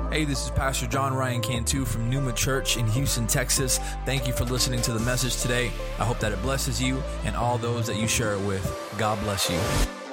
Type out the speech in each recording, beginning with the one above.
Hey, this is Pastor John Ryan Cantu from Numa Church in Houston, Texas. Thank you for listening to the message today. I hope that it blesses you and all those that you share it with. God bless you.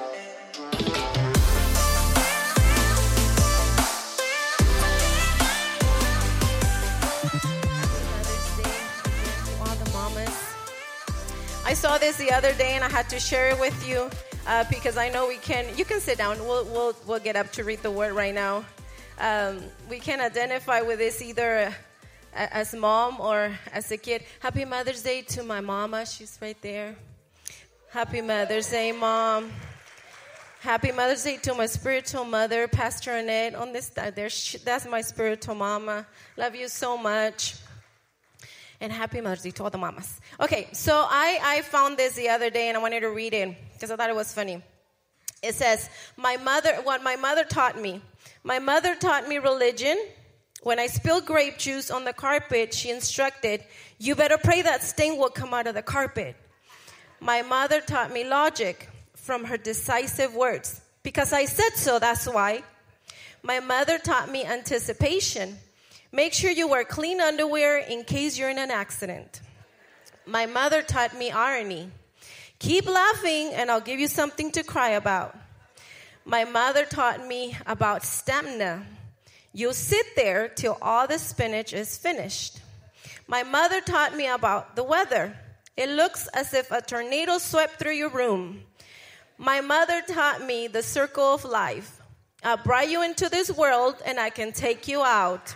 All the mamas. I saw this the other day and I had to share it with you because I know you can sit down. We'll get up to read the word right now. We can identify with this either as mom or as a kid. Happy Mother's Day to my mama. She's right there. Happy Mother's Day, Mom. Happy Mother's Day to my spiritual mother, Pastor Annette. On this, that's my spiritual mama. Love you so much. And happy Mother's Day to all the mamas. Okay, so I found this the other day and I wanted to read it because I thought it was funny. It says, what my mother taught me. My mother taught me religion. When I spilled grape juice on the carpet, she instructed, you better pray that stain will come out of the carpet. My mother taught me logic from her decisive words. Because I said so, that's why. My mother taught me anticipation. Make sure you wear clean underwear in case you're in an accident. My mother taught me irony. Keep laughing and I'll give you something to cry about. My mother taught me about stamina. You'll sit there till all the spinach is finished. My mother taught me about the weather. It looks as if a tornado swept through your room. My mother taught me the circle of life. I brought you into this world and I can take you out.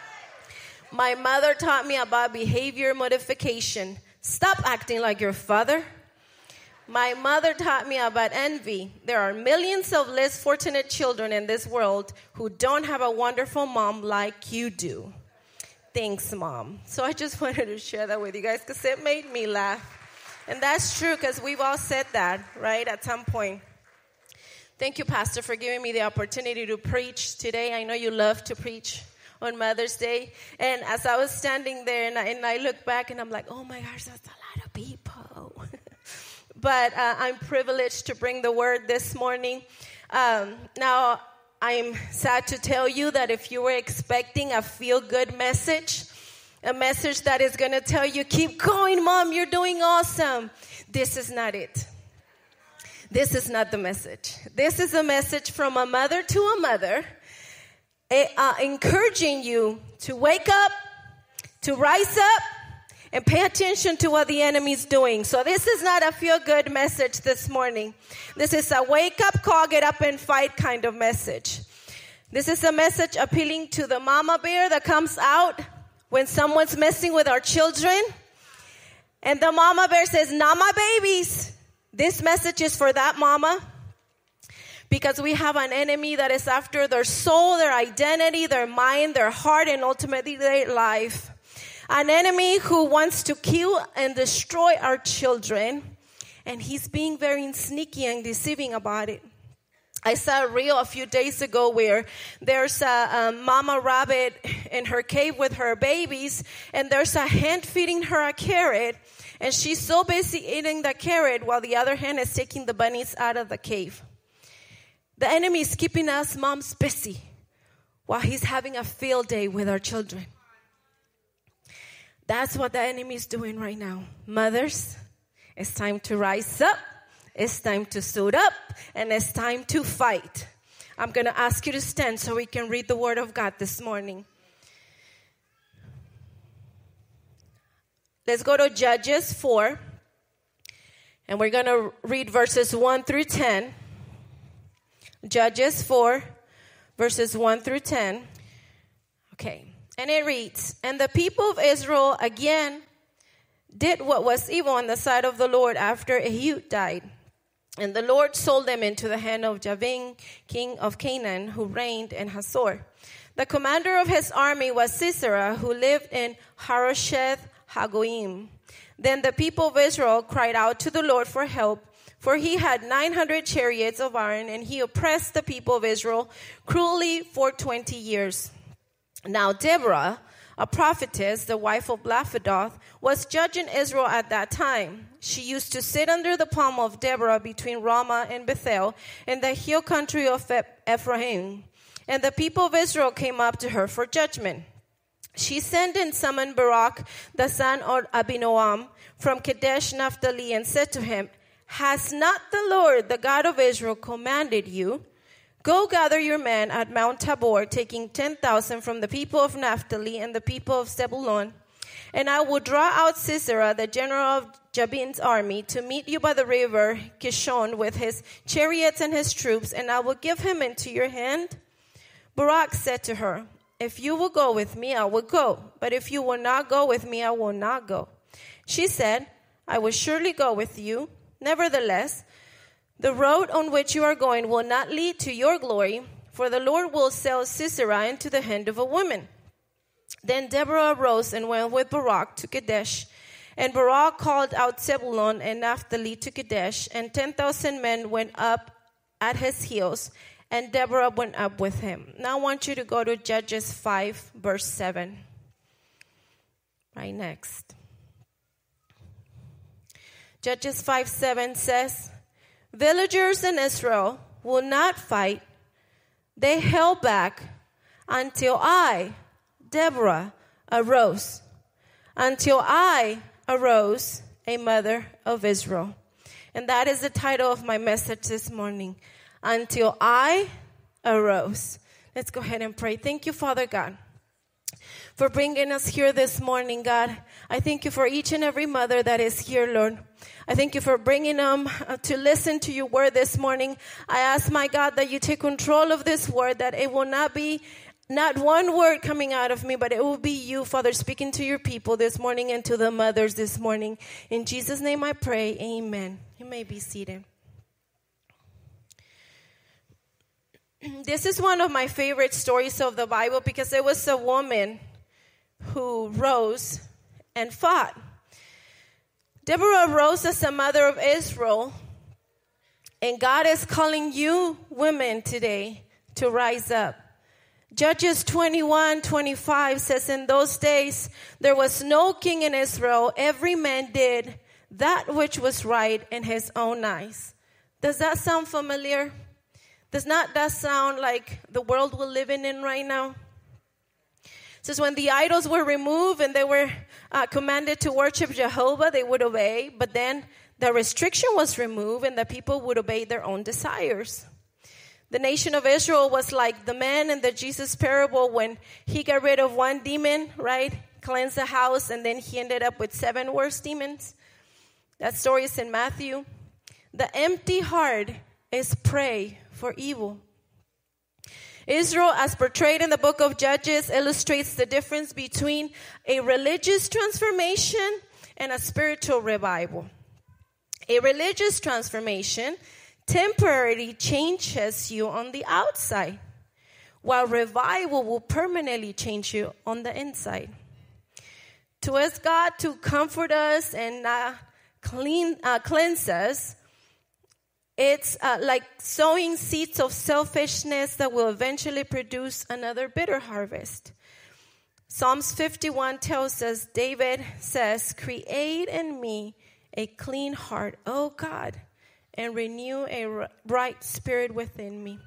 My mother taught me about behavior modification. Stop acting like your father. My mother taught me about envy. There are millions of less fortunate children in this world who don't have a wonderful mom like you do. Thanks, Mom. So I just wanted to share that with you guys because it made me laugh. And that's true because we've all said that, right, at some point. Thank you, Pastor, for giving me the opportunity to preach today. I know you love to preach on Mother's Day. And as I was standing there and I look back and I'm like, oh my gosh, that's a lot of people. But I'm privileged to bring the word this morning. Now, I'm sad to tell you that if you were expecting a feel-good message, a message that is going to tell you, keep going, Mom, you're doing awesome, this is not it. This is not the message. This is a message from a mother to a mother, encouraging you to wake up, to rise up, and pay attention to what the enemy's doing. So this is not a feel-good message this morning. This is a wake-up call, get up and fight kind of message. This is a message appealing to the mama bear that comes out when someone's messing with our children. And the mama bear says, not my babies. This message is for that mama. Because we have an enemy that is after their soul, their identity, their mind, their heart, and ultimately their life. An enemy who wants to kill and destroy our children. And he's being very sneaky and deceiving about it. I saw a reel a few days ago where there's a mama rabbit in her cave with her babies. And there's a hen feeding her a carrot. And she's so busy eating the carrot while the other hen is taking the bunnies out of the cave. The enemy is keeping us moms busy while he's having a field day with our children. That's what the enemy is doing right now. Mothers, it's time to rise up. It's time to suit up. And it's time to fight. I'm going to ask you to stand so we can read the word of God this morning. Let's go to Judges 4. And we're going to read verses 1 through 10. Judges 4, verses 1 through 10. Okay. And it reads, and the people of Israel again did what was evil in the sight of the Lord after Ehud died. And the Lord sold them into the hand of Jabin, king of Canaan, who reigned in Hazor. The commander of his army was Sisera, who lived in Harosheth Hagoyim. Then the people of Israel cried out to the Lord for help, for he had 900 chariots of iron, and he oppressed the people of Israel cruelly for 20 years. Now Deborah, a prophetess, the wife of Lapidoth, was judge in Israel at that time. She used to sit under the palm of Deborah between Ramah and Bethel in the hill country of Ephraim. And the people of Israel came up to her for judgment. She sent and summoned Barak, the son of Abinoam, from Kadesh Naphtali, and said to him, has not the Lord, the God of Israel, commanded you? Go gather your men at Mount Tabor, taking 10,000 from the people of Naphtali and the people of Zebulun. And I will draw out Sisera, the general of Jabin's army, to meet you by the river Kishon with his chariots and his troops, and I will give him into your hand. Barak said to her, if you will go with me, I will go. But if you will not go with me, I will not go. She said, I will surely go with you. Nevertheless, the road on which you are going will not lead to your glory, for the Lord will sell Sisera into the hand of a woman. Then Deborah arose and went with Barak to Kadesh. And Barak called out Zebulun and Naphtali to Kadesh, and 10,000 men went up at his heels, and Deborah went up with him. Now I want you to go to Judges 5, verse 7. Right next. Judges 5:7 says, villagers in Israel will not fight. They held back until I, Deborah, arose. Until I arose, a mother of Israel. And that is the title of my message this morning. Until I arose. Let's go ahead and pray. Thank you, Father God, for bringing us here this morning, God. I thank you for each and every mother that is here, Lord. I thank you for bringing them to listen to your word this morning. I ask, my God, that you take control of this word, that it will not be not one word coming out of me, but it will be you, Father, speaking to your people this morning and to the mothers this morning. In Jesus' name I pray, amen. You may be seated. This is one of my favorite stories of the Bible because it was a woman who rose and fought. Deborah rose as a mother of Israel, and God is calling you women today to rise up. Judges 21:25 says, in those days there was no king in Israel. Every man did that which was right in his own eyes. Does that sound familiar? Does not that sound like the world we're living in right now? It says when the idols were removed and they were commanded to worship Jehovah, they would obey. But then the restriction was removed and the people would obey their own desires. The nation of Israel was like the man in the Jesus parable when he got rid of one demon, right? Cleansed the house, and then he ended up with 7 worse demons. That story is in Matthew. The empty heart is prey for evil. Israel, as portrayed in the book of Judges, illustrates the difference between a religious transformation and a spiritual revival. A religious transformation temporarily changes you on the outside, while revival will permanently change you on the inside. To ask God to comfort us and cleanse us, it's like sowing seeds of selfishness that will eventually produce another bitter harvest. Psalms 51 tells us, David says, create in me a clean heart, O God, and renew a right spirit within me.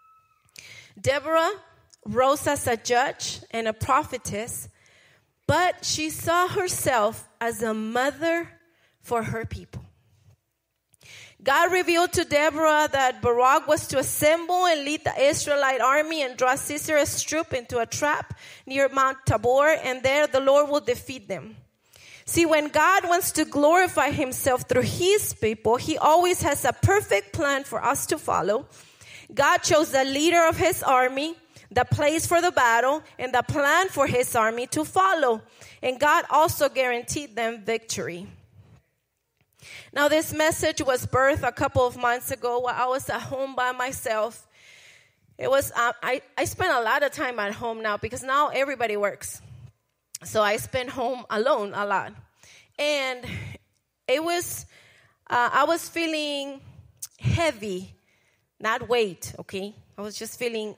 Deborah rose as a judge and a prophetess, but she saw herself as a mother for her people. God revealed to Deborah that Barak was to assemble and lead the Israelite army and draw Sisera's troop into a trap near Mount Tabor, and there the Lord will defeat them. See, when God wants to glorify himself through his people, he always has a perfect plan for us to follow. God chose the leader of his army, the place for the battle, and the plan for his army to follow. And God also guaranteed them victory. Now, this message was birthed a couple of months ago while I was at home by myself. It was I spend a lot of time at home now because now everybody works. So I spend home alone a lot. And it was, I was feeling heavy, not weight, okay? I was just feeling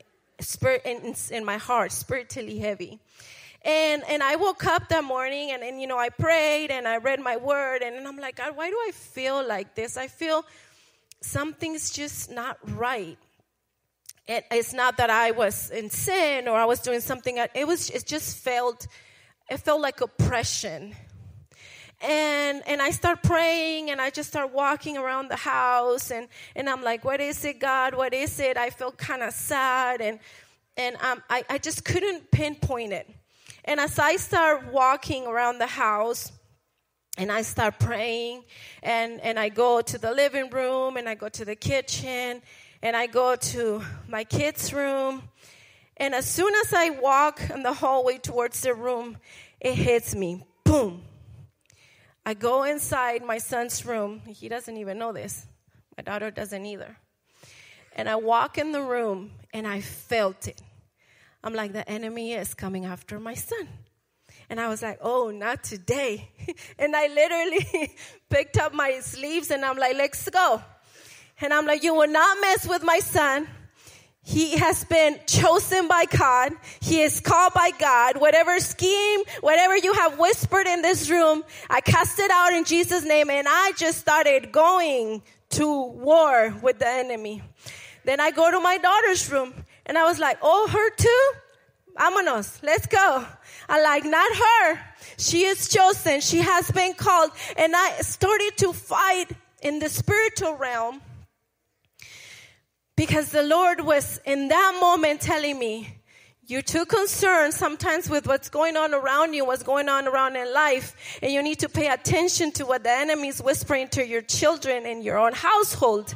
in my heart, spiritually heavy. And I woke up that morning and I prayed and I read my word and I'm like, God, why do I feel like this? I feel something's just not right. It's not that I was in sin or I was doing something. It felt like oppression. And I start praying, and I just start walking around the house, and I'm like, what is it, God? What is it? I felt kind of sad, and I just couldn't pinpoint it. And as I start walking around the house, and I start praying, and I go to the living room, and I go to the kitchen, and I go to my kids' room, and as soon as I walk in the hallway towards the room, it hits me, boom. I go inside my son's room. He doesn't even know this. My daughter doesn't either. And I walk in the room, and I felt it. I'm like, the enemy is coming after my son. And I was like, oh, not today. And I literally picked up my sleeves, and I'm like, let's go. And I'm like, you will not mess with my son. He has been chosen by God. He is called by God. Whatever scheme, whatever you have whispered in this room, I cast it out in Jesus' name. And I just started going to war with the enemy. Then I go to my daughter's room, and I was like, oh, her too? Vámonos, let's go. I'm like, not her. She is chosen. She has been called. And I started to fight in the spiritual realm. Because the Lord was in that moment telling me, you're too concerned sometimes with what's going on around you, what's going on around in life, and you need to pay attention to what the enemy is whispering to your children in your own household.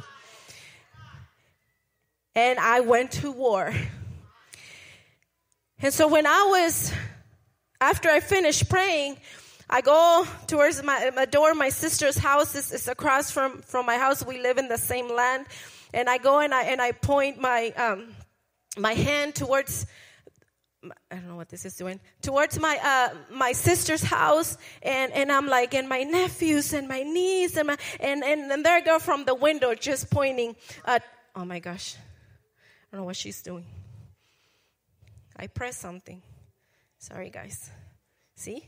And I went to war. And so after I finished praying, I go towards my door. My sister's house is across from my house. We live in the same land. And I go and I point my hand towards, I don't know what this is doing, towards my sister's house, and I'm like, and my nephews and my niece and there I go from the window just pointing at, oh my gosh, I don't know what she's doing. I pressed something. Sorry guys. See?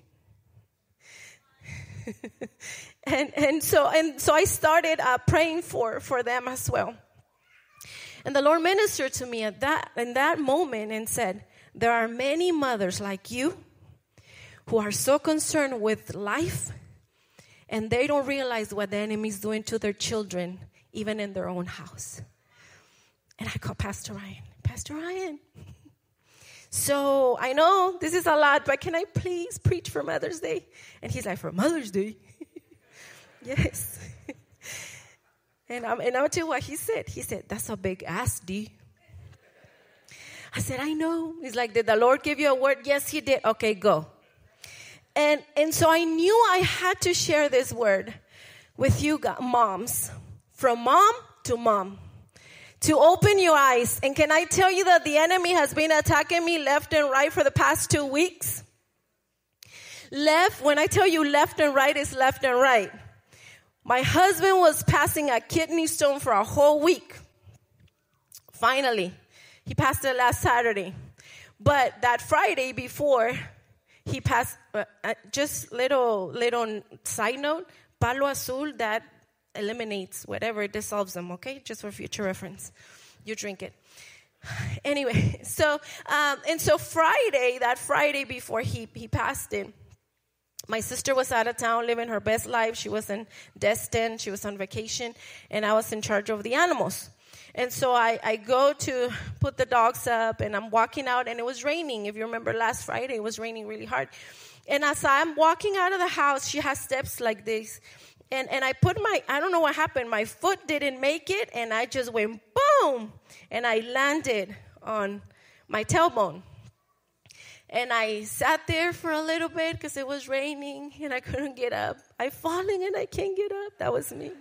and so I started praying for them as well. And the Lord ministered to me in that moment and said, there are many mothers like you who are so concerned with life, and they don't realize what the enemy is doing to their children, even in their own house. And I called Pastor Ryan. So I know this is a lot, but can I please preach for Mother's Day? And he's like, for Mother's Day? Yes. And I'm going to tell you what he said. He said, that's a big ask, D. I said, I know. He's like, did the Lord give you a word? Yes, he did. Okay, go. And so I knew I had to share this word with you moms, from mom to mom, to open your eyes. And can I tell you that the enemy has been attacking me left and right for the past 2 weeks? When I tell you left and right, it's left and right. My husband was passing a kidney stone for a whole week. Finally, he passed it last Saturday. But that Friday before he passed, just little side note, Palo Azul, that eliminates whatever, it dissolves them, okay? Just for future reference. You drink it. Anyway, so that Friday before he passed it, my sister was out of town living her best life. She was in Destin. She was on vacation. And I was in charge of the animals. And so I go to put the dogs up, and I'm walking out, and it was raining. If you remember last Friday, it was raining really hard. And as I'm walking out of the house, she has steps like this. And I don't know what happened. My foot didn't make it, and I just went boom. And I landed on my tailbone. And I sat there for a little bit because it was raining and I couldn't get up. I'm falling and I can't get up. That was me.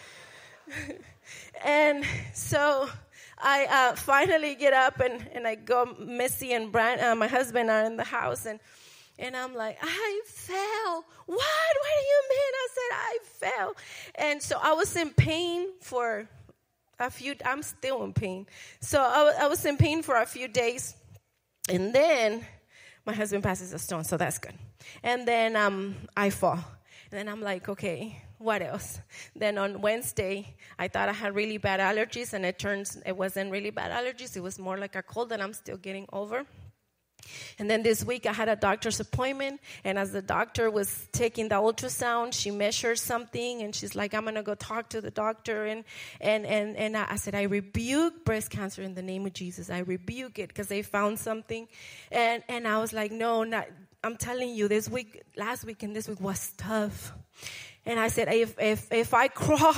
And so I finally get up and I go, Missy and Brian, my husband, are in the house. And I'm like, I fell. What do you mean? I said, I fell. And so I was in pain for I'm still in pain. So I was in pain for a few days. And then my husband passes a stone, so that's good. And then I fall. And then I'm like, okay, what else? Then on Wednesday, I thought I had really bad allergies, and it wasn't really bad allergies. It was more like a cold that I'm still getting over. And then this week I had a doctor's appointment, and as the doctor was taking the ultrasound, she measured something, and she's like, I'm going to go talk to the doctor. And I said, I rebuke breast cancer in the name of Jesus. I rebuke it because they found something. And I was like, no, not. I'm telling you, last week and this week was tough. And I said, if I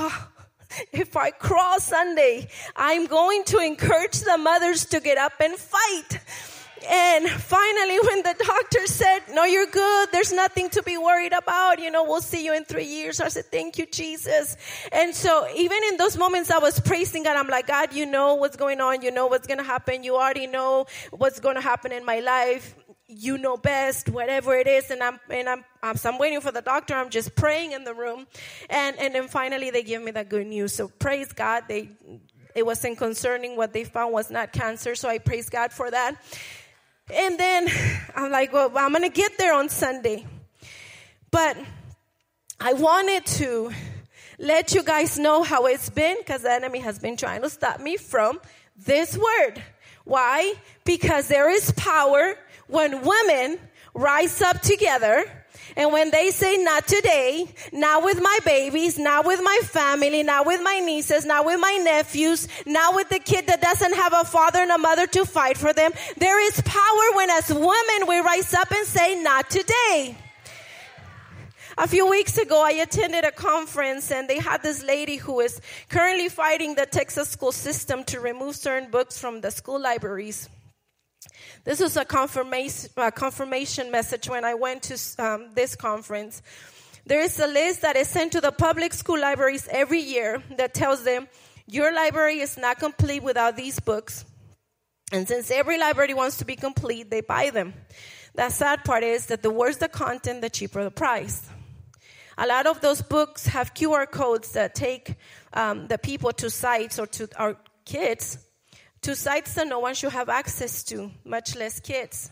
crawl Sunday, I'm going to encourage the mothers to get up and fight. And finally, when the doctor said, no, you're good, there's nothing to be worried about, we'll see you in 3 years. I said, thank you, Jesus. And so even in those moments, I was praising God. I'm like, God, you know what's going on. You know what's going to happen. You already know what's going to happen in my life. You know best, whatever it is. And I'm waiting for the doctor. I'm just praying in the room. And then finally, they give me the good news. So praise God. It wasn't concerning. What they found was not cancer. So I praise God for that. And then I'm like, well, I'm going to get there on Sunday. But I wanted to let you guys know how it's been, because the enemy has been trying to stop me from this word. Why? Because there is power when women rise up together. And when they say, not today, not with my babies, not with my family, not with my nieces, not with my nephews, not with the kid that doesn't have a father and a mother to fight for them. There is power when as women we rise up and say, not today. A few weeks ago, I attended a conference, and they had this lady who is currently fighting the Texas school system to remove certain books from the school libraries. This was a confirmation message when I went to this conference. There is a list that is sent to the public school libraries every year that tells them, your library is not complete without these books. And since every library wants to be complete, they buy them. The sad part is that the worse the content, the cheaper the price. A lot of those books have QR codes that take the people to sites, or to our kids, to sites that no one should have access to, much less kids.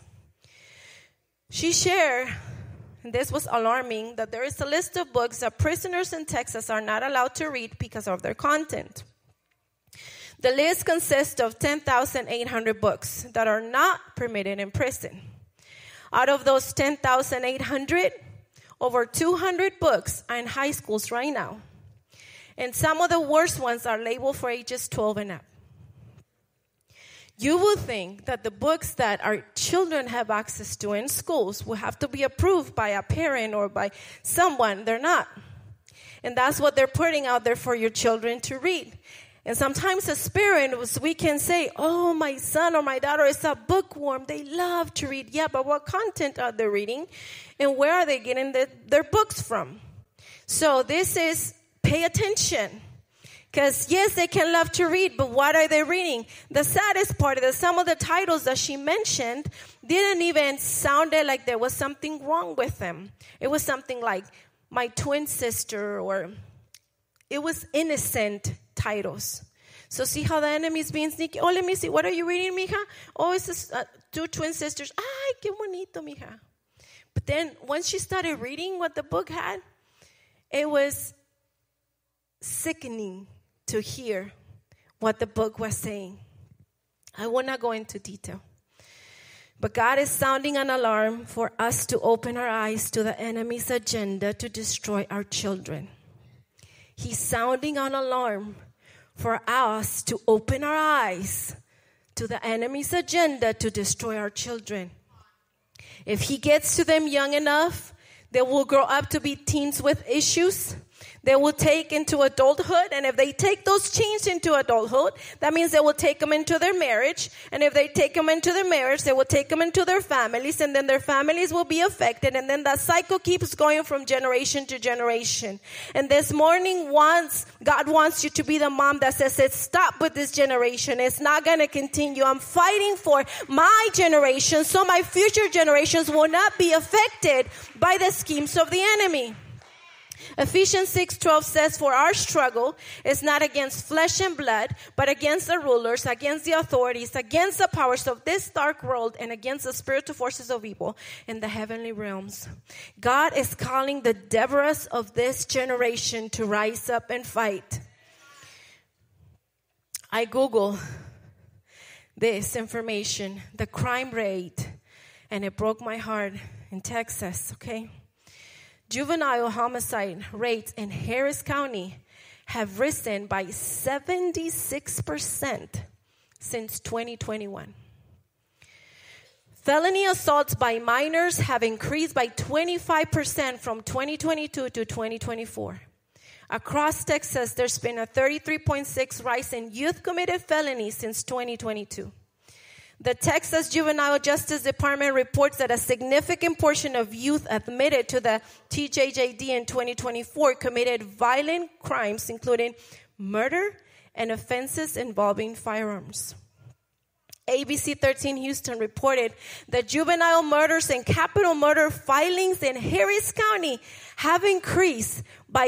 She shared, and this was alarming, that there is a list of books that prisoners in Texas are not allowed to read because of their content. The list consists of 10,800 books that are not permitted in prison. Out of those 10,800, over 200 books are in high schools right now. And some of the worst ones are labeled for ages 12 and up. You will think that the books that our children have access to in schools will have to be approved by a parent or by someone. They're not. And that's what they're putting out there for your children to read. And sometimes as parents, we can say, oh, my son or my daughter is a bookworm. They love to read. Yeah, but what content are they reading? And where are they getting their books from? So this is, pay attention. Because, yes, they can love to read, but what are they reading? The saddest part is that some of the titles that she mentioned didn't even sound like there was something wrong with them. It was something like My Twin Sister, or it was innocent titles. So see how the enemy is being sneaky? Oh, let me see. What are you reading, mija? Oh, it's two twin sisters. Ay, qué bonito, mija. But then once she started reading what the book had, it was sickening to hear what the book was saying. I will not go into detail. But God is sounding an alarm for us to open our eyes to the enemy's agenda to destroy our children. He's sounding an alarm for us to open our eyes to the enemy's agenda to destroy our children. If he gets to them young enough, they will grow up to be teens with issues. They will take into adulthood, and if they take those teens into adulthood, that means they will take them into their marriage, and if they take them into their marriage, they will take them into their families, and then their families will be affected, and then that cycle keeps going from generation to generation. And this morning, God wants you to be the mom that says, stop with this generation. It's not going to continue. I'm fighting for my generation so my future generations will not be affected by the schemes of the enemy. Ephesians 6:12 says, for our struggle is not against flesh and blood, but against the rulers, against the authorities, against the powers of this dark world, and against the spiritual forces of evil in the heavenly realms. God is calling the Deborahs of this generation to rise up and fight. I Google this information, the crime rate, and it broke my heart in Texas, okay? Juvenile homicide rates in Harris County have risen by 76% since 2021. Felony assaults by minors have increased by 25% from 2022 to 2024. Across Texas, there's been a 33.6% rise in youth-committed felonies since 2022. The Texas Juvenile Justice Department reports that a significant portion of youth admitted to the TJJD in 2024 committed violent crimes, including murder and offenses involving firearms. ABC 13 Houston reported that juvenile murders and capital murder filings in Harris County have increased by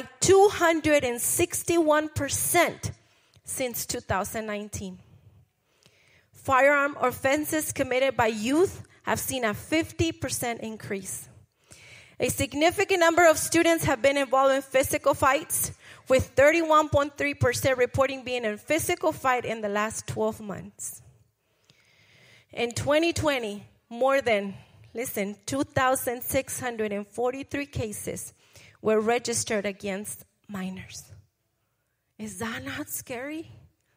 261% since 2019. Firearm offenses committed by youth have seen a 50% increase. A significant number of students have been involved in physical fights, with 31.3% reporting being in a physical fight in the last 12 months. In 2020, more than, 2,643 cases were registered against minors. Is that not scary?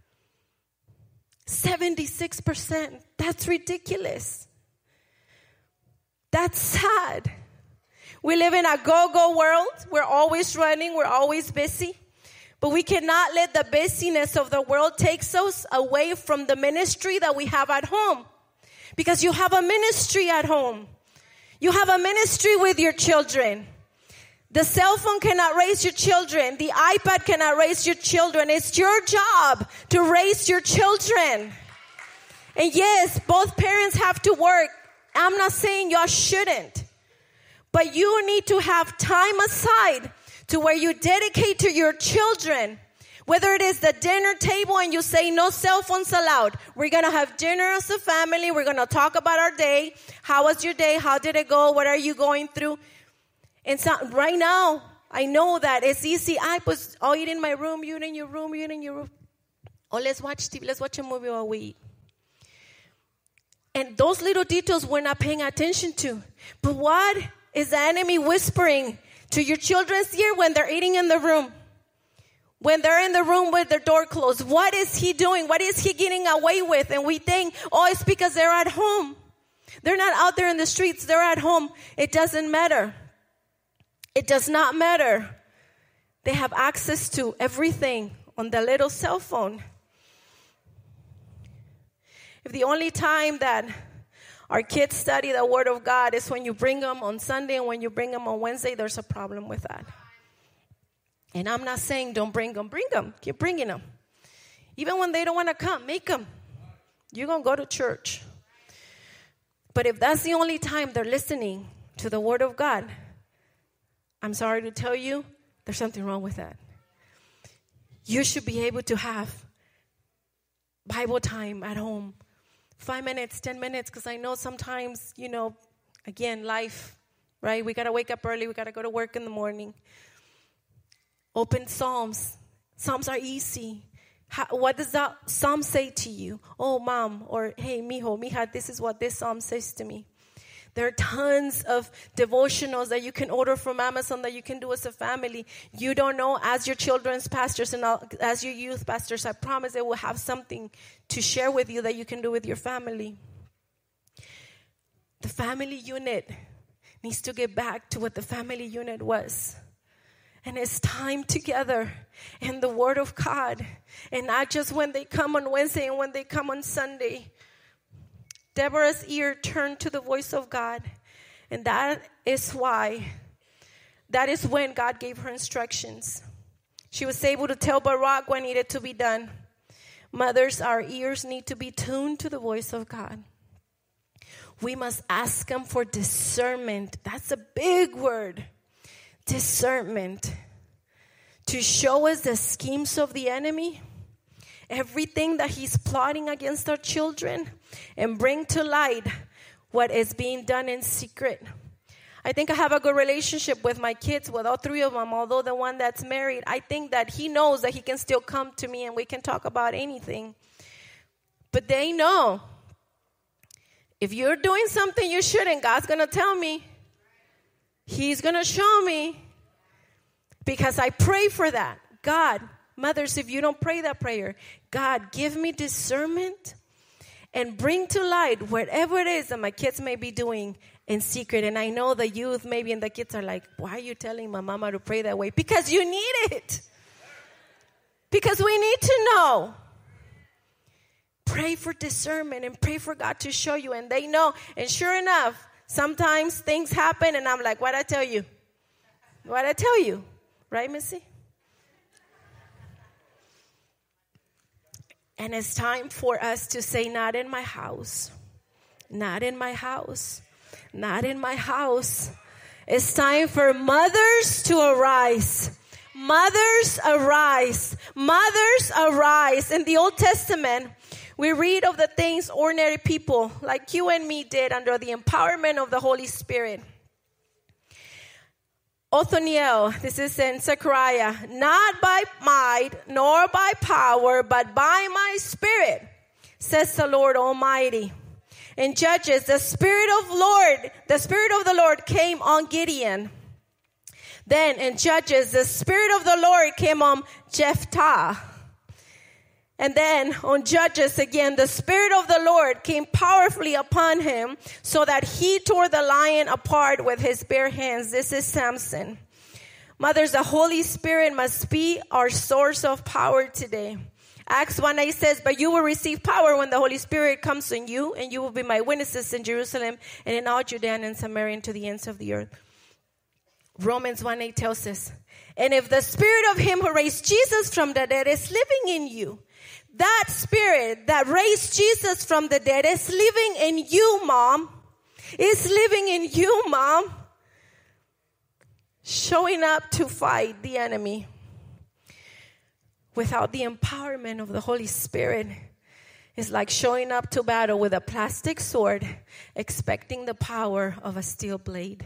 76%. That's ridiculous. That's sad. We live in a go-go world. We're always running. We're always busy. But we cannot let the busyness of the world take us away from the ministry that we have at home. Because you have a ministry at home. You have a ministry with your children. The cell phone cannot raise your children. The iPad cannot raise your children. It's your job to raise your children. And yes, both parents have to work. I'm not saying y'all shouldn't. But you need to have time aside to where you dedicate to your children. Whether it is the dinner table and you say no cell phones allowed. We're going to have dinner as a family. We're going to talk about our day. How was your day? How did it go? What are you going through? And so right now, I know that it's easy. I was all eat in my room, you in your room, you in your room. Oh, let's watch TV. Let's watch a movie while we eat. And those little details we're not paying attention to. But what is the enemy whispering to your children's ear when they're eating in the room? When they're in the room with their door closed, what is he doing? What is he getting away with? And we think, oh, it's because they're at home. They're not out there in the streets. They're at home. It doesn't matter. It does not matter. They have access to everything on the little cell phone. If the only time that our kids study the Word of God is when you bring them on Sunday and when you bring them on Wednesday, there's a problem with that. And I'm not saying don't bring them. Bring them. Keep bringing them. Even when they don't want to come, make them. You're going to go to church. But if that's the only time they're listening to the Word of God, I'm sorry to tell you, there's something wrong with that. You should be able to have Bible time at home. 5 minutes, 10 minutes, because I know sometimes, again, life, right? We got to wake up early. We got to go to work in the morning. Open Psalms. Psalms are easy. What does that Psalm say to you? Oh, mom, or hey, mijo, mija, this is what this Psalm says to me. There are tons of devotionals that you can order from Amazon that you can do as a family. You don't know, as your children's pastors and as your youth pastors, I promise they will have something to share with you that you can do with your family. The family unit needs to get back to what the family unit was. And it's time together in the Word of God. And not just when they come on Wednesday and when they come on Sunday. Deborah's ear turned to the voice of God. And that is when God gave her instructions. She was able to tell Barak what needed to be done. Mothers, our ears need to be tuned to the voice of God. We must ask Him for discernment. That's a big word. Discernment. to show us the schemes of the enemy, everything that he's plotting against our children, and bring to light what is being done in secret. I think I have a good relationship with my kids, with all three of them, although the one that's married, I think that he knows that he can still come to me and we can talk about anything. But they know, if you're doing something you shouldn't, God's going to tell me. He's going to show me. Because I pray for that. God, mothers, if you don't pray that prayer, God, give me discernment and bring to light whatever it is that my kids may be doing in secret. And I know the youth maybe and the kids are like, why are you telling my mama to pray that way? Because you need it. Because we need to know. Pray for discernment and pray for God to show you. And they know. And sure enough, sometimes things happen and I'm like, what'd I tell you? What'd I tell you? Right, Missy? And it's time for us to say, not in my house. Not in my house. Not in my house. It's time for mothers to arise. Mothers arise. Mothers arise. In the Old Testament, we read of the things ordinary people like you and me did under the empowerment of the Holy Spirit. Othniel, this is in Zechariah, not by might nor by power, but by my spirit, says the Lord Almighty. In Judges, the Spirit of the Lord came on Gideon. Then in Judges, the Spirit of the Lord came on Jephthah. And then on Judges again, the Spirit of the Lord came powerfully upon him so that he tore the lion apart with his bare hands. This is Samson. Mothers, the Holy Spirit must be our source of power today. Acts 1:8 says, but you will receive power when the Holy Spirit comes on you, and you will be my witnesses in Jerusalem and in all Judea and Samaria and to the ends of the earth. Romans 1:8 tells us, and if the Spirit of him who raised Jesus from the dead is living in you, that Spirit that raised Jesus from the dead is living in you, Mom. Is living in you, Mom. Showing up to fight the enemy. Without the empowerment of the Holy Spirit, it's like showing up to battle with a plastic sword, expecting the power of a steel blade.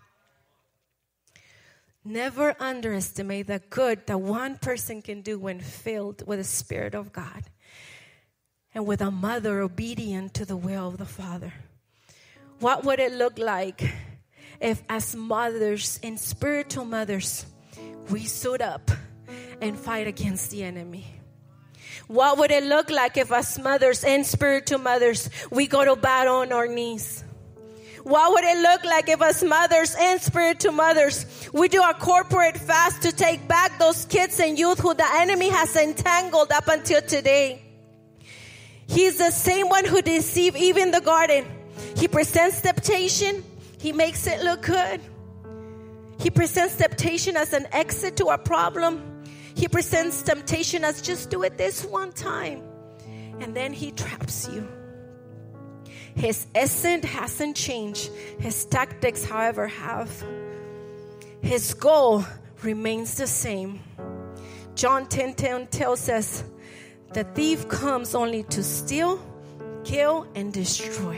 Never underestimate the good that one person can do when filled with the Spirit of God and with a mother obedient to the will of the Father. What would it look like if as mothers and spiritual mothers, we stood up and fight against the enemy? What would it look like if as mothers and spiritual mothers, we go to battle on our knees? What would it look like if as mothers and spiritual mothers, we do a corporate fast to take back those kids and youth who the enemy has entangled up until today? He's the same one who deceived Eve in the garden. He presents temptation. He makes it look good. He presents temptation as an exit to a problem. He presents temptation as just do it this one time. And then he traps you. His essence hasn't changed. His tactics, however, have. His goal remains the same. John 10:10 tells us, the thief comes only to steal, kill, and destroy.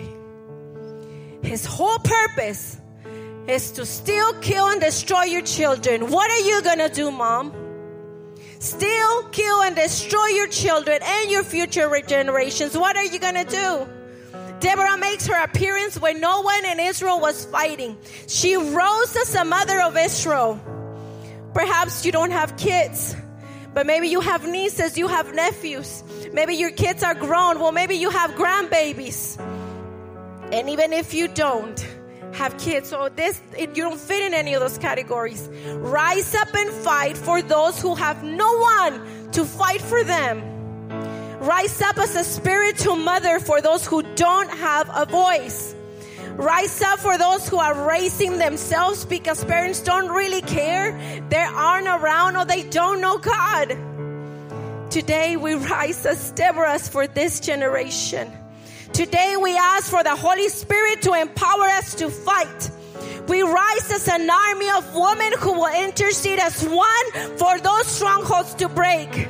His whole purpose is to steal, kill, and destroy your children. What are you going to do, Mom? Steal, kill, and destroy your children and your future generations. What are you going to do? Deborah makes her appearance when no one in Israel was fighting. She rose as a mother of Israel. Perhaps you don't have kids, but maybe you have nieces, you have nephews. Maybe your kids are grown. Well, maybe you have grandbabies. And even if you don't have kids, so you don't fit in any of those categories, rise up and fight for those who have no one to fight for them. Rise up as a spiritual mother for those who don't have a voice. Rise up for those who are raising themselves because parents don't really care. They aren't around or they don't know God. Today we rise as Deborahs for this generation. Today we ask for the Holy Spirit to empower us to fight. We rise as an army of women who will intercede as one for those strongholds to break.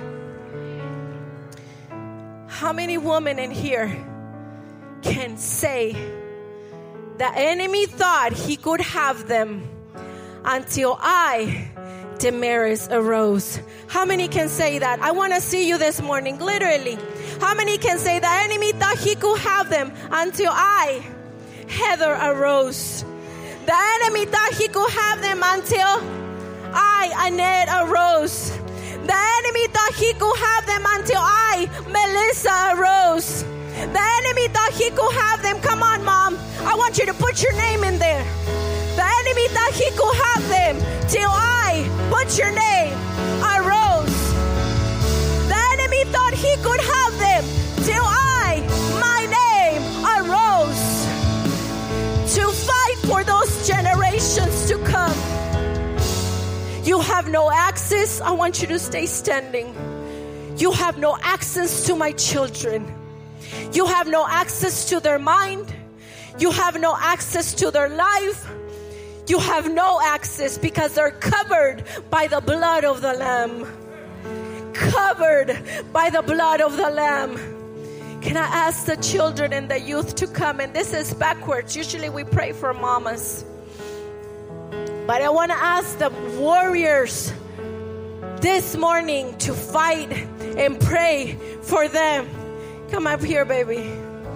How many women in here can say the enemy thought he could have them until I, Damaris, arose? How many can say that? I want to see you this morning, literally. How many can say the enemy thought he could have them until I, Heather, arose? The enemy thought he could have them until I, Annette, arose. The enemy thought he could have them until I, Melissa, arose. The enemy thought he could have them. Come on, Mom. I want you to put your name in there. The enemy thought he could have them till I, put your name, arose. The enemy thought he could have them till I, my name, arose. To fight for those generations to come. You have no access. I want you to stay standing. You have no access to my children. You have no access to their mind. You have no access to their life. You have no access because they're covered by the blood of the Lamb. Covered by the blood of the Lamb. Can I ask the children and the youth to come? And this is backwards. Usually we pray for mamas. But I want to ask the warriors this morning to fight and pray for them. Come up here, baby.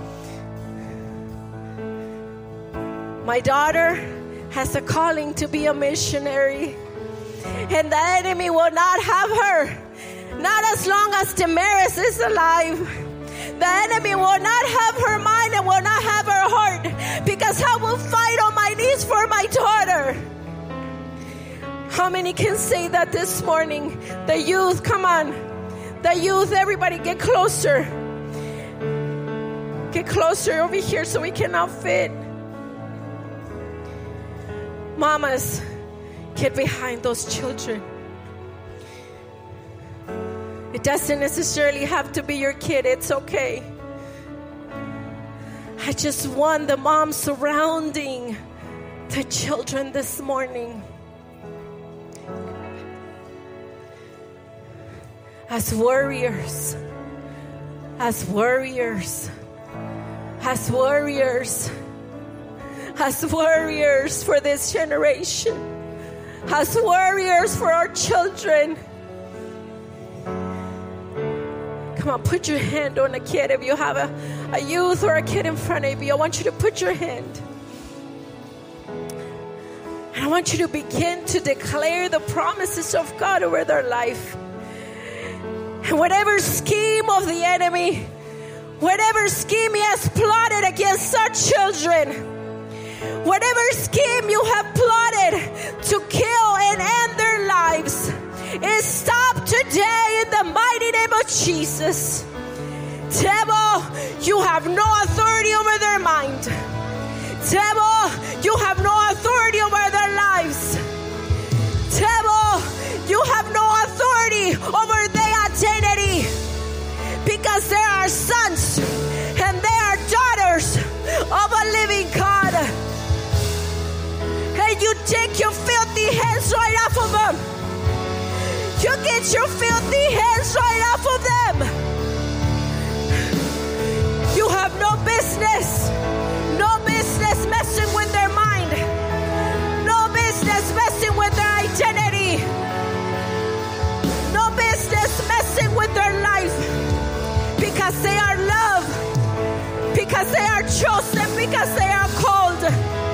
My daughter has a calling to be a missionary. And the enemy will not have her. Not as long as Damaris is alive. The enemy will not have her mind and will not have her heart. Because I will fight on my knees for my daughter. How many can say that this morning? The youth, come on. The youth, everybody get closer. Get closer over here so we can outfit. Mamas, get behind those children. It doesn't necessarily have to be your kid. It's okay. I just want the moms surrounding the children this morning. As warriors, as warriors, as warriors, as warriors for this generation, as warriors for our children. Come on, put your hand on a kid. If you have a youth or a kid in front of you, I want you to put your hand. And I want you to begin to declare the promises of God over their life. And whatever scheme of the enemy, whatever scheme he has plotted against our children, whatever scheme you have plotted to kill and end their lives, is stopped today in the mighty name of Jesus. Devil, you have no authority over their mind. Devil, you have no authority over their lives. Devil, you have no authority over their identity, because they are sons and they are daughters of a living God. And you take your filthy hands right off of them. You get your filthy hands right off of them. You have no business messing with their mind. No business messing with their identity. No business messing with their life. Because they are loved. Because they are chosen. Because they are called.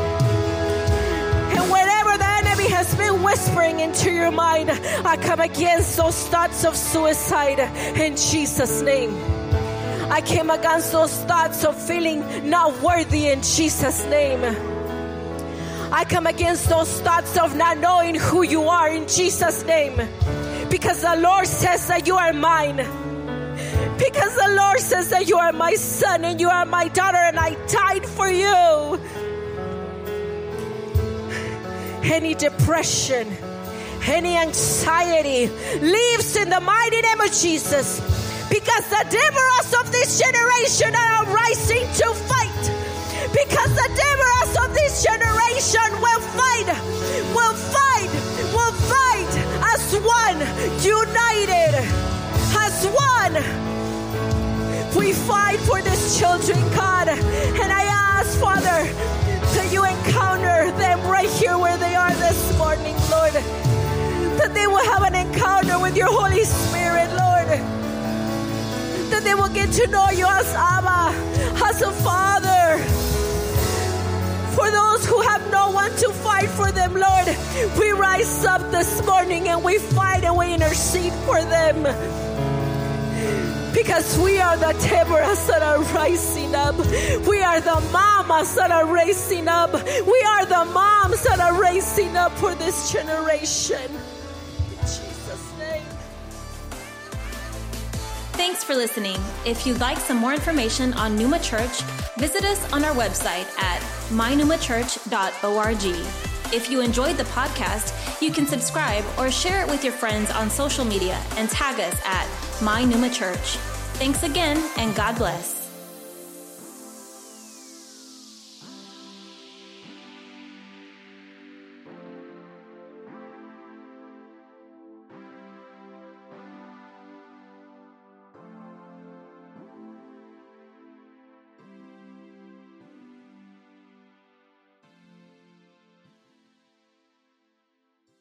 And whatever the enemy has been whispering into your mind, I come against those thoughts of suicide in Jesus' name. I came against those thoughts of feeling not worthy in Jesus' name. I come against those thoughts of not knowing who you are in Jesus' name. Because the Lord says that you are mine. Because the Lord says that you are my son and you are my daughter and I died for you. Any depression, any anxiety leaves in the mighty name of Jesus. Because the Deborahs of this generation are rising to fight. Because the Deborahs of this generation will fight We fight for these children, God. And I ask, Father, that you encounter them right here where they are this morning, Lord. That they will have an encounter with your Holy Spirit, Lord. That they will get to know you as Abba, as a Father. For those who have no one to fight for them, Lord, we rise up this morning and we fight and we intercede for them. Because we are the Deborahs that are rising up. We are the mamas that are raising up. We are the moms that are raising up for this generation. In Jesus' name. Thanks for listening. If you'd like some more information on Pneuma Church, visit us on our website at mypneumachurch.org. If you enjoyed the podcast, you can subscribe or share it with your friends on social media and tag us at My Pneuma Church. Thanks again, and God bless.